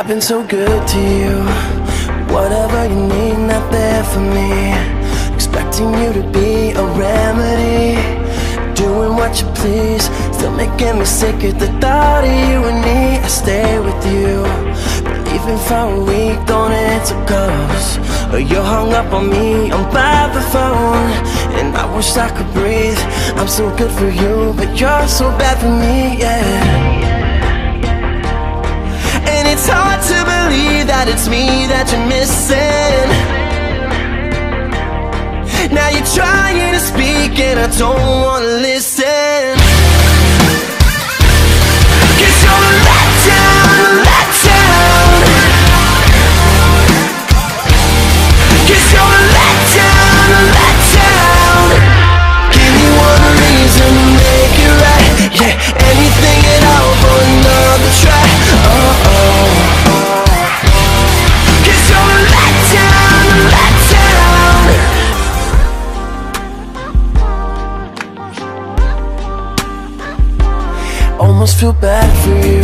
I've been so good to you. Whatever you need, not there for me. Expecting you to be a remedy, doing what you please, still making me sick at the thought of you and me. I stay with you, but leaving for a week, don't answer calls, or you're hung up on me, I'm by the phone. And I wish I could breathe, I'm so good for you, but you're so bad for me, yeah. And it's hard to believe that it's me that you're missing. Now you're trying to speak and I don't wanna listen. 'Cause you're a letdown, a letdown. 'Cause you're a letdown, a letdown. Give me one reason to make it right. Yeah, anything at all for another try. Cause you're a letdown, a letdown. Almost feel bad for you.